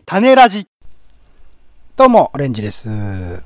種ラジ。どうも、オレンジです。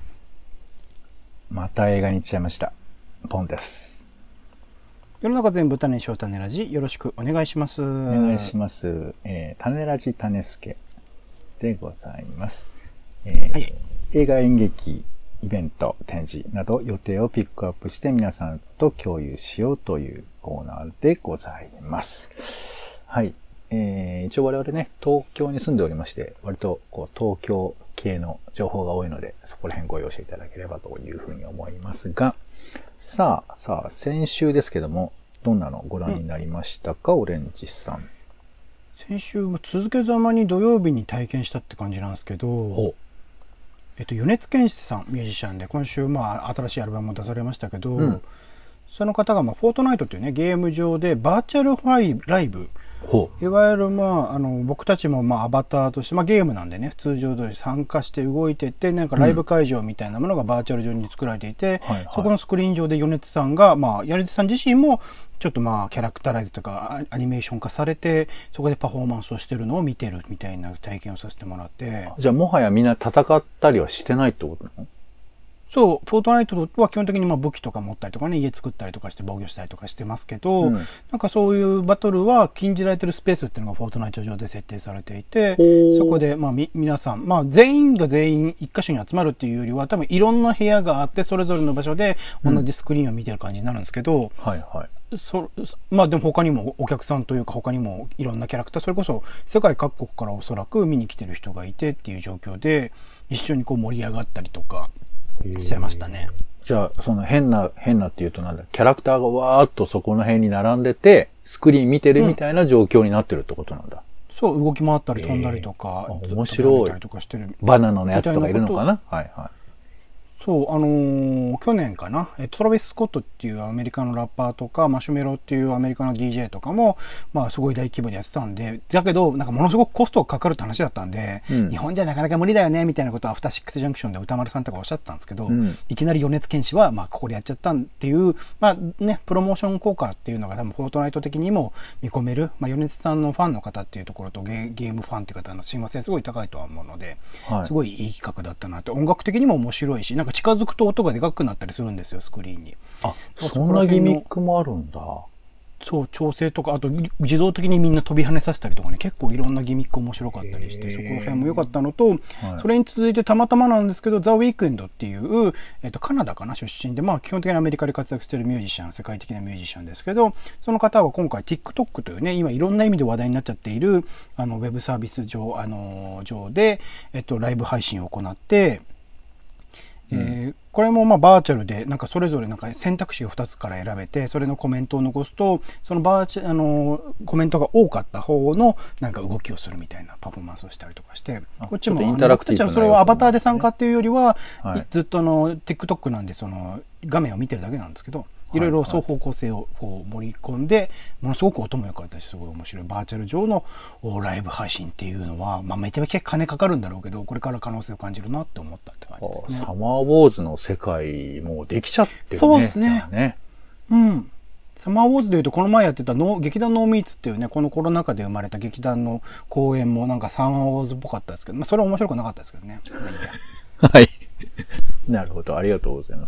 また映画に行っちゃいました。ポンです。 世の中全部種にしよう種ラジ。よろしくお願いします。 お願いします。種ラジ種助でございます。はい、映画演劇、イベント、展示など予定をピックアップして皆さんと共有しようというコーナーでございます。はい。一応我々ね、東京に住んでおりまして、割と東京系の情報が多いので、そこら辺ご容赦いただければというふうに思いますが、さあ、先週ですけども、どんなのご覧になりましたか、オレンジさん。 先週も続けざまに土曜日に体験したって感じなんですけど、米津玄師さん、ミュージシャンで、今週新しいアルバムも出されましたけど、その方がフォートナイトっていうね、ゲーム上でバーチャルライブ、いわゆる僕たちもアバターとして、ゲームなんでね、通常通り参加して動いてて、なんかライブ会場みたいなものがバーチャル上に作られていて、そこのスクリーン上で米津さんが、米津さん自身もちょっとキャラクターライズとかアニメーション化されて、そこでパフォーマンスをしてるのを見てるみたいな体験をさせてもらって。 じゃあもはやみんな戦ったりはしてないってことなの？ そう、フォートナイトは基本的に武器とか持ったりとかね、家作ったりとかして防御したりとかしてますけど、なんかそういうバトルは禁じられてるスペースっていうのがフォートナイト上で設定されていて、そこで皆さん、全員が全員一箇所に集まるっていうよりは、多分いろんな部屋があって、それぞれの場所で同じスクリーンを見てる感じになるんですけど、でも他にもお客さんというか他にもいろんなキャラクター、それこそ世界各国からおそらく見に来てる人がいてっていう状況で、一緒に盛り上がったりとか、してましたね。 じゃあ、その変なっていうとキャラクターがわーっとそこの辺に並んでて、スクリーン見てるみたいな状況になってるってことなんだ。 そう、動き回ったり飛んだりとか、 面白い。バナナのやつとかいるのかな？はいはい。 そう、去年かな、トラビス・スコットっていうアメリカのラッパーとか、マシュメロっていうアメリカの DJ とかも、すごい大規模にやってたんで、だけど、なんかものすごくコストがかかるって話だったんで、日本じゃなかなか無理だよね、みたいなことをアフターシックスジャンクションで歌丸さんとかおっしゃったんですけど、いきなり米津玄師は、ここでやっちゃったっていう、プロモーション効果っていうのが多分、フォートナイト的にも見込める、米津さんのファンの方っていうところと、ゲームファンっていう方の親和性すごい高いとは思うので、すごいいい企画だったなって、音楽的にも面白いし、なんか近づくと音がでかくなったりするんですよ、スクリーンに。 そんなギミックもあるんだ。 そう、調整とか、あと自動的にみんな飛び跳ねさせたりとかね、結構いろんなギミック面白かったりして、そこら辺も良かったのと、それに続いてたまたまなんですけど、ザ・ウィークエンドっていう、カナダかな、出身で、基本的にアメリカで活躍しているミュージシャン、世界的なミュージシャンですけど、その方は今回 TikTok というね、今いろんな意味で話題になっちゃっている、ウェブサービス上、上で、ライブ配信を行って、これもバーチャルで、なんかそれぞれなんか選択肢を2つから選べて、それのコメントを残すと、そのコメントが多かった方のなんか動きをするみたいなパフォーマンスをしたりとかして、こっちも僕たちはそれをアバターで参加っていうよりは、ずっとTikTok なんでその画面を見てるだけなんですけど、いろいろ双方向性を盛り込んで、ものすごく音も良かったし、すごい面白いバーチャル上のライブ配信っていうのは、めちゃめちゃ金かかるんだろうけど、これから可能性を感じるなって思ったって感じですね。 サマーウォーズの世界もできちゃってるね。 そうですね。サマーウォーズでいうと、この前やってた劇団ノーミーツっていうね、このコロナ禍で生まれた劇団の公演もなんかサマーウォーズっぽかったですけど、それは面白くなかったですけどね。 はい。なるほど。ありがとうございます。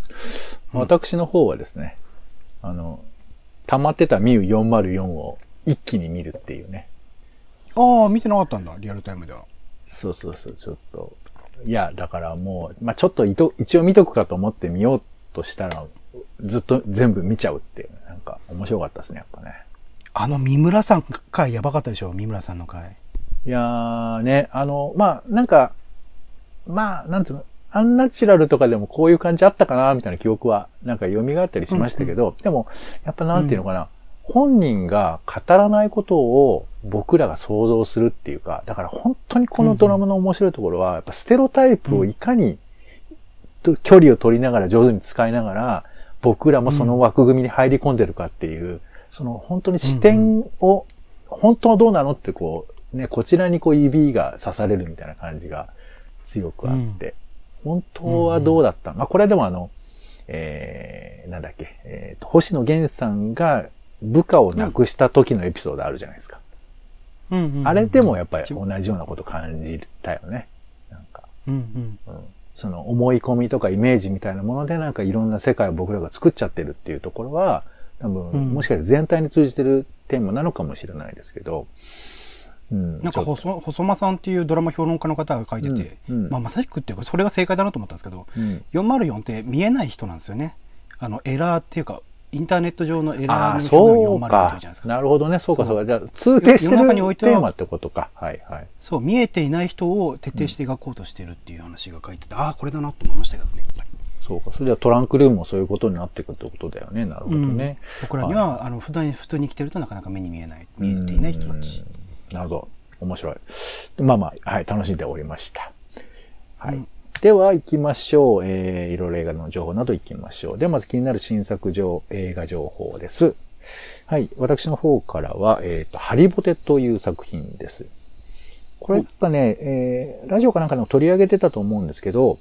私の方はですね、溜まってたミュ404を一気に見るっていうね。 ああ、見てなかったんだ、リアルタイムでは。 そう、ちょっと。いや、だからもう、ちょっと一応見とくかと思って見ようとしたら、ずっと全部見ちゃうっていう、なんか面白かったですね、やっぱね。 三村さん回やばかったでしょ、三村さんの回。 いやーね、なんか、なんつうの、アンナチュラルとかでもこういう感じあったかなみたいな記憶は、なんか蘇ったりしましたけど、でも、やっぱなんていうのかな、本人が語らないことを僕らが想像するっていうか、だから本当にこのドラマの面白いところは、やっぱステロタイプをいかに距離を取りながら上手に使いながら、僕らもその枠組みに入り込んでるかっていう、その本当に視点を、本当はどうなのってこちらに指が刺されるみたいな感じが強くあって、本当はどうだった、これでもなんだっけ、星野源さんが部下を亡くした時のエピソードあるじゃないですか。 あれでもやっぱり同じようなこと感じたよね。なんか、その思い込みとかイメージみたいなものでなんかいろんな世界を僕らが作っちゃってるっていうところは、多分、もしかしたら全体に通じてるテーマなのかもしれないですけど、 なんか細間さんっていうドラマ評論家の方が書いてて、まさしくっていうかそれが正解だなと思ったんですけど、404って見えない人なんですよね。エラーっていうかインターネット上のエラーの404って言うじゃないですか。 なるほどね、そうか。じゃあ通底してるテーマってことか。はいはい。 そう、見えていない人を徹底して描こうとしてるっていう話が書いてて、これだなと思いましたけどね、やっぱり。 そうか。それではトランクルームもそういうことになっていくってことだよね。なるほどね。 僕らには、普通に生きてるとなかなか目に見えていない人たち。 なるほど。面白い。はい、楽しんでおりました。はい。では行きましょう。いろいろ映画の情報など行きましょう。ではまず気になる新作映画情報です。はい。私の方からは、ハリボテという作品です。これがね、ラジオかなんかでも取り上げてたと思うんですけど、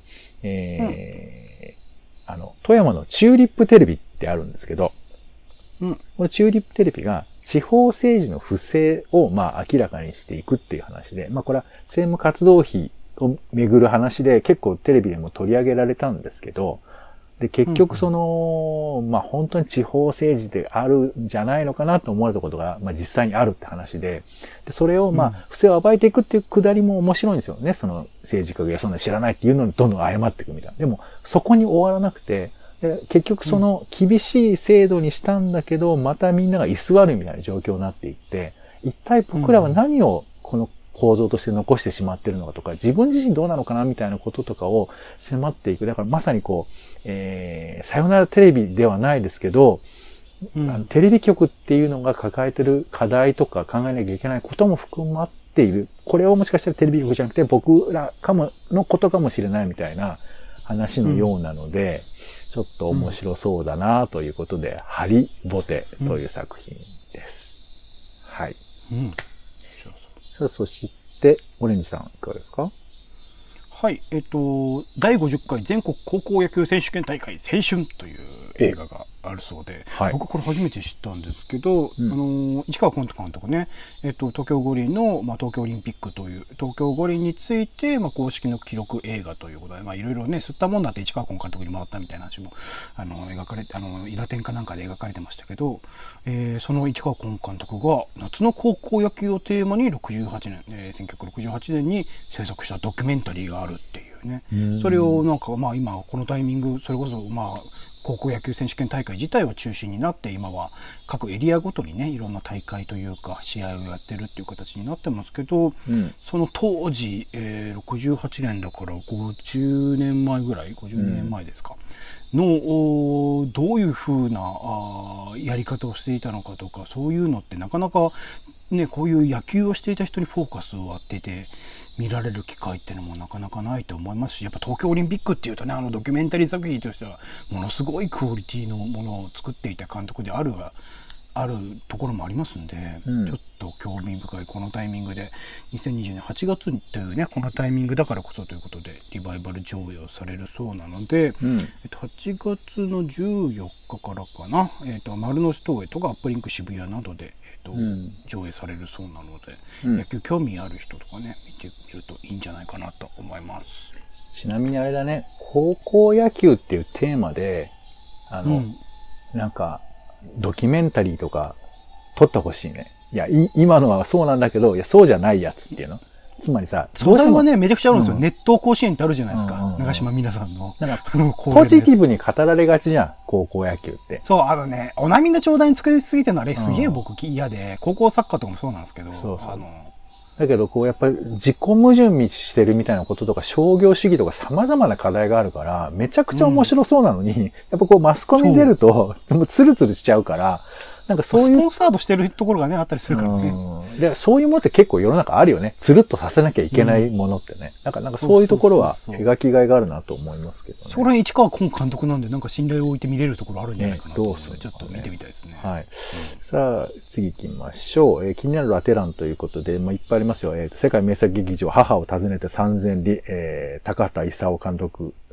富山のチューリップテレビってあるんですけど、このチューリップテレビが地方政治の不正を明らかにしていくっていう話で、これは政務活動費をめぐる話で結構テレビでも取り上げられたんですけど、で、結局本当に地方政治であるんじゃないのかなと思われたことが、実際にあるって話で、それを不正を暴いていくっていうくだりも面白いんですよね。その政治家がそんな知らないっていうのにどんどん謝っていくみたいな。でも、そこに終わらなくて、で結局その厳しい制度にしたんだけど、またみんなが居座るみたいな状況になっていって、一体僕らは何をこの構造として残してしまっているのかとか、自分自身どうなのかなみたいなこととかを迫っていく。だからまさにさよならテレビではないですけど、テレビ局っていうのが抱えている課題とか考えなきゃいけないことも含まっている。これをもしかしたらテレビ局じゃなくて僕らのことかもしれないみたいな話のようなので、ちょっと面白そうだなということで、ハリボテという作品です。はい。さあ、そして、オレンジさん、いかがですか？ はい。第50回全国高校野球選手権大会青春という映画があるそうで、僕これ初めて知ったんですけど、市川崑監督ね、東京五輪の、東京オリンピックという東京五輪について、公式の記録映画ということで、いろいろね、吸ったもんだって市川崑監督に回ったみたいな話も描かれて、伊田天かなんかで描かれてましたけど、その市川崑監督が夏の高校野球をテーマに1968年に制作したドキュメンタリーがあるっていうね、それをなんか今このタイミング、それこそ高校野球選手権大会自体は中心になって、今は各エリアごとにね、いろんな大会というか試合をやってるっていう形になってますけど、その当時、68年だから50年前ぐらい、52年前ですか、のどういう風なやり方をしていたのかとか、そういうのってなかなかね、こういう野球をしていた人にフォーカスを当てて見られる機会っていうのもなかなかないと思いますし、やっぱ東京オリンピックっていうとね、ドキュメンタリー作品としてはものすごいクオリティのものを作っていた監督であるところもありますんで、ちょっと興味深いこのタイミングで2020年8月というね、このタイミングだからこそということでリバイバル上映をされるそうなので、8月の14日からかな、丸の内東映とかアップリンク渋谷などで、上映されるそうなので、野球興味ある人とかね、見てみるといいんじゃないかなと思います。 ちなみにあれだね、高校野球っていうテーマでなんかドキュメンタリーとか撮ってほしいね。いや、今のはそうなんだけど、いや、そうじゃないやつっていうの。つまりさ、 素材はね、めちゃくちゃあるんですよ。熱湯甲子園ってあるじゃないですか。長島皆さんの。 なんか、ポジティブに語られがちじゃん、高校野球って。 そう、お涙頂戴に作りすぎてるのあれ、すげえ僕嫌で、高校サッカーとかもそうなんですけど、 だけど、やっぱり自己矛盾してるみたいなこととか、商業主義とか様々な課題があるから、めちゃくちゃ面白そうなのに、やっぱマスコミに出ると、もうツルツルしちゃうから、なんかそういう。 スポンサードしてるところがね、あったりするからね。 で、そういうものって結構世の中あるよね。つるっとさせなきゃいけないものってね。なんかそういうところは描きがいがあるなと思いますけどね。 それ市川崑監督なんで、なんか信頼を置いて見れるところあるんじゃないかなと思うので、ちょっと見てみたいですね。 はい。さあ、次行きましょう。気になるラテ欄ということで、いっぱいありますよ。世界名作劇場、母を訪ねて3000里、高畑勲監督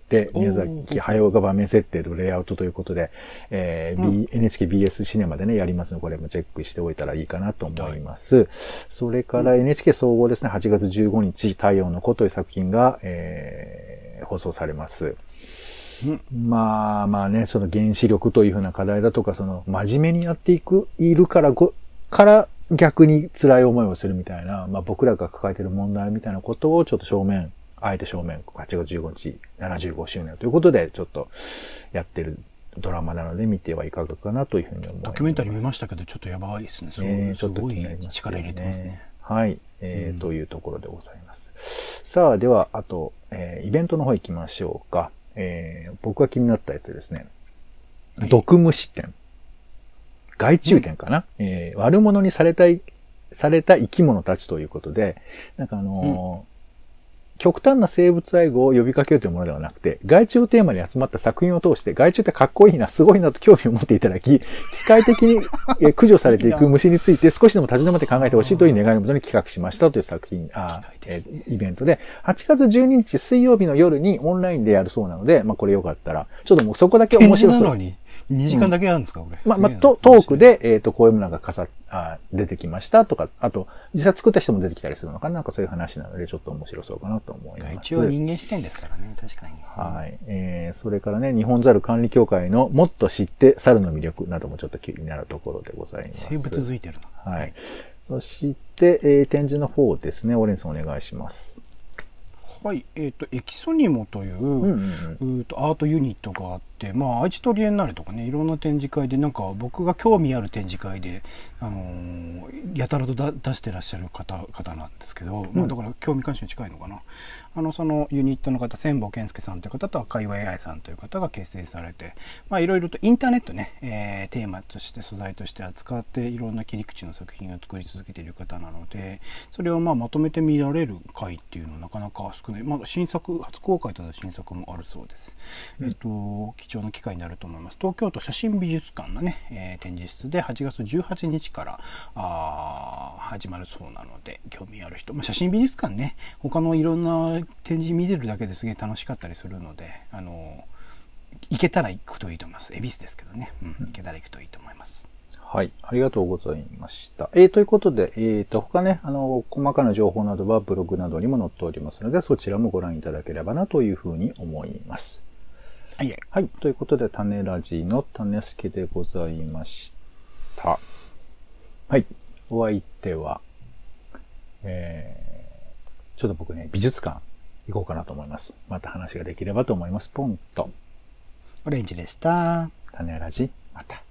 で、宮崎駿が場面設定とレイアウトということで、NHKBS シネマでね、やりますので、これもチェックしておいたらいいかなと思います。それから NHK 総合ですね、8月15日、太陽の子という作品が、放送されます。まあね、その原子力というふうな課題だとか、その真面目にやっているから逆に辛い思いをするみたいな、まあ僕らが抱えている問題みたいなことをちょっとあえて8月15日75周年ということでちょっとやってるドラマなので見てはいかがかなというふうに思います。 ドキュメンタリー見ましたけどちょっとやばいですね。 ちょっと気になりますね。 力入れてますね。 はい。というところでございます。さあ、では、あと、イベントの方行きましょうか。僕が気になったやつですね。毒虫展。害虫展かな、悪者にされた生き物たちということで、なんか極端な生物愛護を呼びかけるというものではなくて、害虫をテーマに集まった作品を通して、害虫ってかっこいいな、すごいなと興味を持っていただき、機械的に駆除されていく虫について少しでも立ち止まって考えてほしいという願いのもとに企画しましたという作品、イベントで、8月12日水曜日の夜にオンラインでやるそうなので、まあこれよかったら、ちょっともうそこだけ面白そう。 2時間だけなんですか、これ。 トークで、こういうものが出てきましたとか、あと、実際作った人も出てきたりするのかな、なんかそういう話なので、ちょっと面白そうかなと思います。 一応人間視点ですからね、確かに。 はい。それからね、日本猿管理協会のもっと知って猿の魅力などもちょっと気になるところでございます。 生物づいてるな。はい。そして、展示の方ですね、オレンさんお願いします。 はい、エキソニモという、アートユニットがあって、まあ、愛知トリエンナーレとかね、いろんな展示会で、なんか僕が興味ある展示会で、やたらと出してらっしゃる方なんですけど、まあ、だから興味関心に近いのかな。そのユニットの方、千保健介さんという方と赤岩愛さんという方が結成されて、まあ、いろいろとインターネットね、テーマとして、素材として扱って、いろんな切り口の作品を作り続けている方なので、それをまとめて見られる回っていうのはなかなか少ない。まあ、初公開となる新作もあるそうです。貴重な機会になると思います。東京都写真美術館のね、展示室で8月18日から始まるそうなので、興味ある人、まあ、写真美術館ね、他のいろんな展示見てるだけですげえ楽しかったりするので、行けたら行くといいと思います。恵比寿ですけどね、行けたら行くといいと思います。 はい。ありがとうございました。ということで、他ね、細かな情報などはブログなどにも載っておりますので、そちらもご覧いただければなというふうに思います。 はい。 はい。ということで、種ラジの種助でございました。はい。お相手は、ちょっと僕ね、美術館行こうかなと思います。また話ができればと思います。ポンと。 オレンジでした。 種ラジ、また。